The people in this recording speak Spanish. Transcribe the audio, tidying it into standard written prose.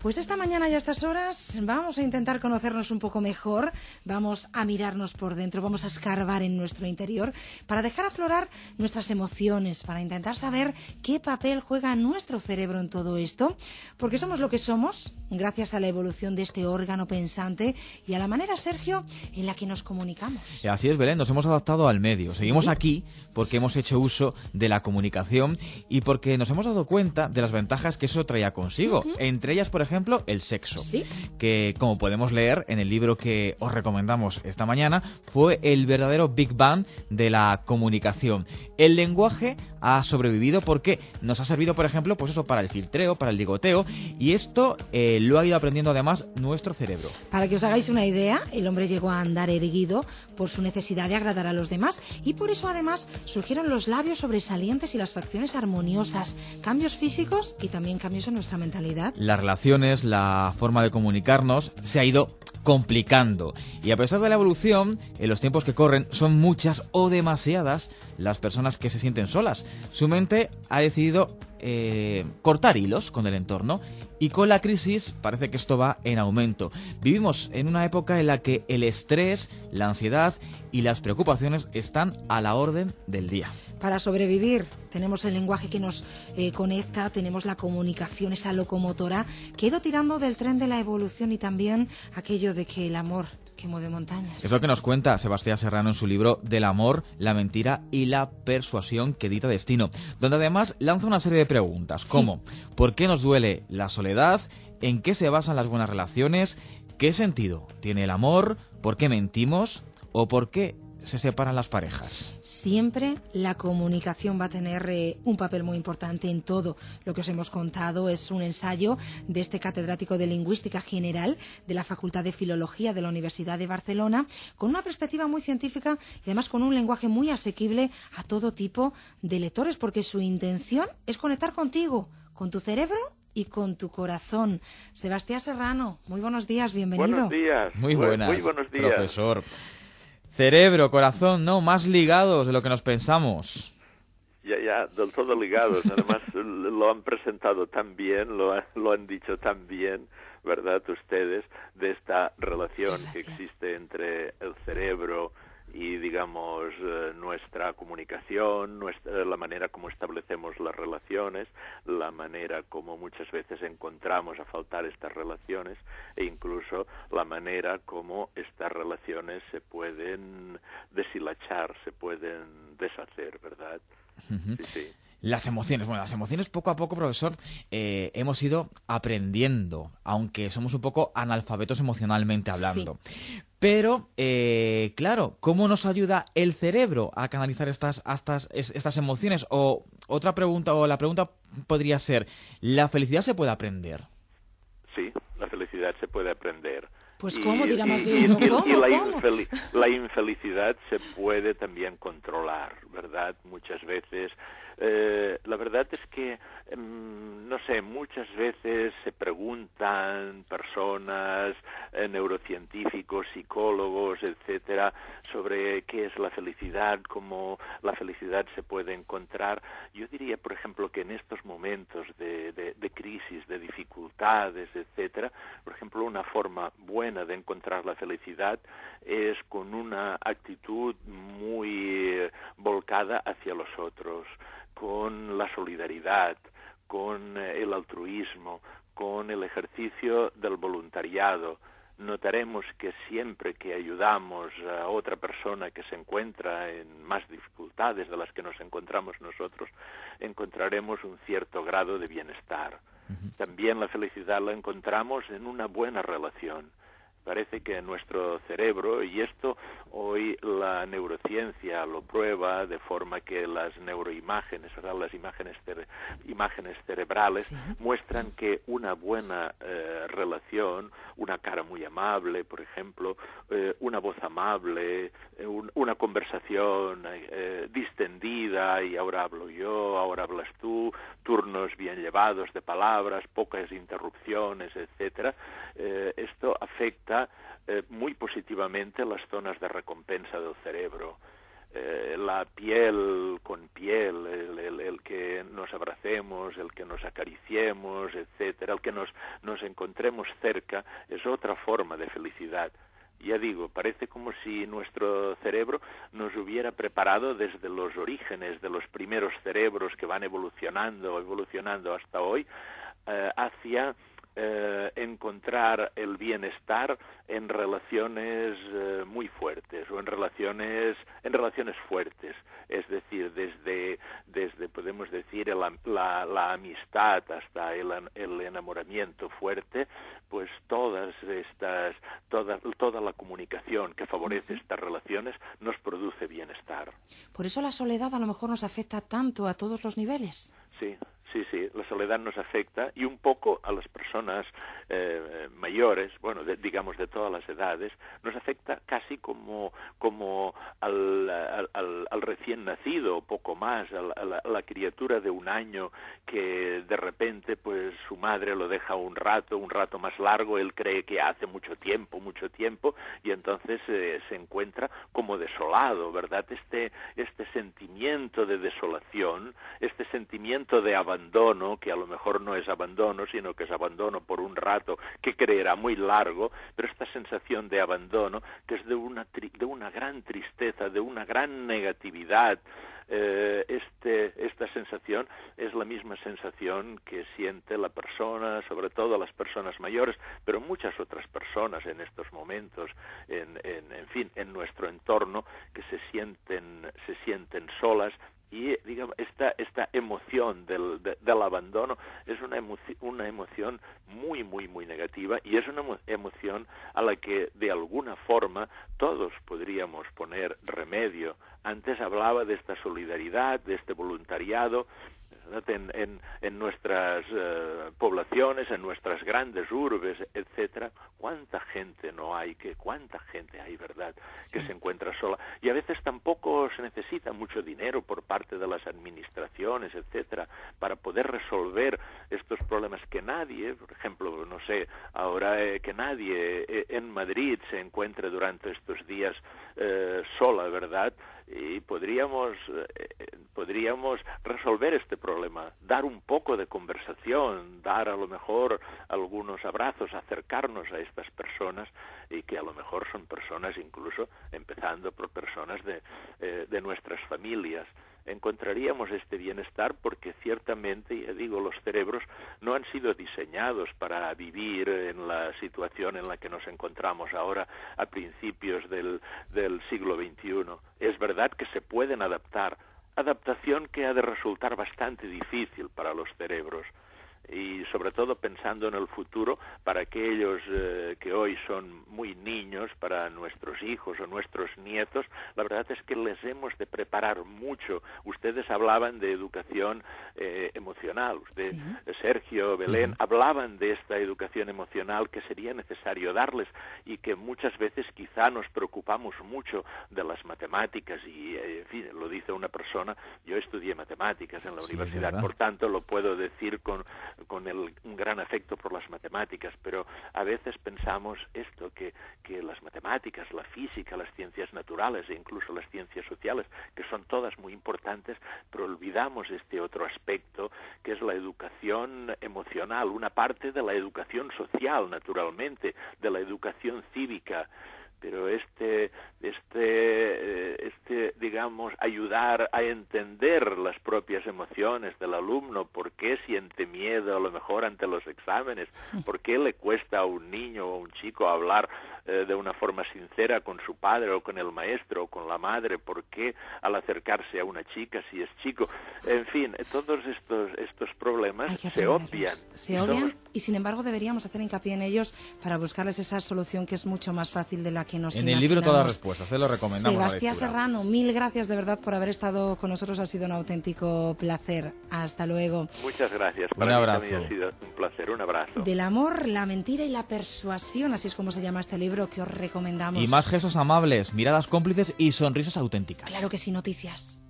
Pues esta mañana y a estas horas vamos a intentar conocernos un poco mejor, vamos a mirarnos por dentro, vamos a escarbar en nuestro interior para dejar aflorar nuestras emociones, para intentar saber qué papel juega nuestro cerebro en todo esto, porque somos lo que somos gracias a la evolución de este órgano pensante y a la manera, Sergio, en la que nos comunicamos. Así es, Belén, nos hemos adaptado al medio. Seguimos aquí porque hemos hecho uso de la comunicación y porque nos hemos dado cuenta de las ventajas que eso traía consigo. Entre ellas, por ejemplo, el sexo. ¿Sí? Que, como podemos leer en el libro que os recomendamos esta mañana, fue el verdadero Big Bang de la comunicación. El lenguaje ha sobrevivido porque nos ha servido, por ejemplo, pues eso, para el filtreo, para el ligoteo, y esto lo ha ido aprendiendo además nuestro cerebro. Para que os hagáis una idea, el hombre llegó a andar erguido por su necesidad de agradar a los demás y por eso además surgieron los labios sobresalientes y las facciones armoniosas, cambios físicos y también cambios en nuestra mentalidad. Las relaciones, la forma de comunicarnos se ha ido complicando y a pesar de la evolución, en los tiempos que corren son muchas o demasiadas las personas que se sienten solas. Su mente ha decidido cortar hilos con el entorno y con la crisis parece que esto va en aumento. Vivimos en una época en la que el estrés, la ansiedad y las preocupaciones están a la orden del día. Para sobrevivir tenemos el lenguaje que nos conecta, tenemos la comunicación, esa locomotora que ha ido tirando del tren de la evolución y también aquello de que el amor que mueve montañas. Es lo que nos cuenta Sebastián Serrano en su libro Del amor, la mentira y la persuasión que dicta destino, donde además lanza una serie de preguntas, como ¿por qué nos duele la soledad? ¿En qué se basan las buenas relaciones? ¿Qué sentido tiene el amor? ¿Por qué mentimos? ¿O por qué se separan las parejas? Siempre la comunicación va a tener un papel muy importante en todo lo que os hemos contado. Es un ensayo de este catedrático de Lingüística General de la Facultad de Filología de la Universidad de Barcelona, con una perspectiva muy científica y además con un lenguaje muy asequible a todo tipo de lectores, porque su intención es conectar contigo, con tu cerebro y con tu corazón. Sebastián Serrano, muy buenos días, bienvenido. Buenos días. Muy buenas, muy buenos días. profesor. Cerebro, corazón, no, más ligados de lo que nos pensamos. Ya, del todo ligados. Además, lo han presentado tan bien, lo han dicho tan bien, ¿verdad? Ustedes, de esta relación que existe entre el cerebro y, digamos, nuestra comunicación, la manera como establecemos las relaciones, la manera como muchas veces encontramos a faltar estas relaciones e incluso la manera como estas relaciones se pueden deshilachar, se pueden deshacer, ¿verdad? Sí. Las emociones, bueno, las emociones poco a poco, profesor, hemos ido aprendiendo, aunque somos un poco analfabetos emocionalmente hablando. Sí. Pero, claro, ¿cómo nos ayuda el cerebro a canalizar estas emociones? O otra pregunta, o la pregunta podría ser, ¿la felicidad se puede aprender? Sí, la felicidad se puede aprender. Pues ¿cómo? Dirá más de uno. La infelicidad se puede también controlar, ¿verdad? Muchas veces. La verdad es que, no sé, muchas veces se preguntan personas, neurocientíficos, psicólogos, etcétera, sobre qué es la felicidad, cómo la felicidad se puede encontrar. Yo diría, por ejemplo, que en estos momentos de crisis, de dificultades, etcétera, por ejemplo, una forma buena de encontrar la felicidad es con una actitud muy volcada hacia los otros, con la solidaridad, con el altruismo, con el ejercicio del voluntariado. Notaremos que siempre que ayudamos a otra persona que se encuentra en más dificultades de las que nos encontramos nosotros, encontraremos un cierto grado de bienestar. También la felicidad la encontramos en una buena relación. Parece que nuestro cerebro, y esto hoy la neurociencia lo prueba de forma que las neuroimágenes, o sea, las imágenes cerebrales muestran que una buena relación, una cara muy amable, por ejemplo, una voz amable, una conversación distendida, y ahora hablo yo, ahora hablas tú, turnos bien llevados de palabras, pocas interrupciones, etcétera, esto afecta muy positivamente las zonas de recompensa del cerebro. la piel con piel, el que nos abracemos, el que nos acariciemos, etcétera, el que nos encontremos cerca, es otra forma de felicidad. Ya digo, parece como si nuestro cerebro nos hubiera preparado desde los orígenes de los primeros cerebros que van evolucionando hasta hoy, hacia encontrar el bienestar en relaciones muy fuertes o en relaciones fuertes, es decir, desde podemos decir la amistad hasta el enamoramiento fuerte, pues toda la comunicación que favorece estas relaciones nos produce bienestar. Por eso la soledad a lo mejor nos afecta tanto a todos los niveles. Sí, la soledad nos afecta, y un poco a las personas mayores, bueno, digamos de todas las edades, nos afecta casi como al recién nacido, o poco más, a la criatura de 1 año que de repente pues su madre lo deja un rato más largo, él cree que hace mucho tiempo, y entonces se encuentra como desolado, ¿verdad? Este sentimiento de desolación, este sentimiento de abandono, que a lo mejor no es abandono, sino que es abandono por un rato que creerá muy largo, pero esta sensación de abandono, que es de una gran tristeza, de una gran negatividad, esta sensación es la misma sensación que siente la persona, sobre todo las personas mayores, pero muchas otras personas en estos momentos, en fin, en nuestro entorno, que se sienten solas. Y digamos, esta emoción del abandono es una emoción muy, muy, muy negativa, y es una emoción a la que de alguna forma todos podríamos poner remedio. Antes hablaba de esta solidaridad, de este voluntariado, en nuestras poblaciones, en nuestras grandes urbes, etcétera. Cuánta gente hay, ¿verdad?, sí, que se encuentra sola, y a veces tampoco se necesita mucho dinero por parte de las administraciones, etcétera, para poder resolver estos problemas. Que nadie, por ejemplo, no sé, ahora que nadie en Madrid se encuentre durante estos días sola, ¿verdad? Y podríamos resolver este problema, dar un poco de conversación, dar a lo mejor algunos abrazos, acercarnos a estas personas, y que a lo mejor son personas, incluso empezando por personas de nuestras familias. Encontraríamos este bienestar, porque ciertamente, ya digo, los cerebros no han sido diseñados para vivir en la situación en la que nos encontramos ahora a principios del siglo XXI. Es verdad que se pueden adaptación que ha de resultar bastante difícil para los cerebros, y sobre todo pensando en el futuro, para aquellos que hoy son muy niños, para nuestros hijos o nuestros nietos, la verdad es que les hemos de preparar mucho. Ustedes hablaban de educación emocional, usted, sí, Sergio, Belén, sí, hablaban de esta educación emocional que sería necesario darles, y que muchas veces quizá nos preocupamos mucho de las matemáticas, y en fin, lo dice una persona, yo estudié matemáticas en la universidad, ¿verdad? Por tanto lo puedo decir con un gran afecto por las matemáticas, pero a veces pensamos esto, que las matemáticas, la física, las ciencias naturales e incluso las ciencias sociales, que son todas muy importantes, pero olvidamos este otro aspecto, que es la educación emocional, una parte de la educación social, naturalmente, de la educación cívica. Pero digamos, ayudar a entender las propias emociones del alumno, por qué siente miedo a lo mejor ante los exámenes, por qué le cuesta a un niño o a un chico hablar de una forma sincera con su padre o con el maestro o con la madre, por qué al acercarse a una chica si es chico. En fin, todos estos problemas se obvian. Se obvian, y sin embargo deberíamos hacer hincapié en ellos para buscarles esa solución que es mucho más fácil de la que nos imaginamos. En el libro todas las respuestas, se lo recomendamos. Sebastián Serrano, mil gracias de verdad por haber estado con nosotros, ha sido un auténtico placer. Hasta luego. Muchas gracias. Un abrazo. Para mí ha sido un placer, un abrazo. Del amor, la mentira y la persuasión, así es como se llama este libro que os recomendamos. Y más gestos amables, miradas cómplices y sonrisas auténticas. Claro que sí, noticias.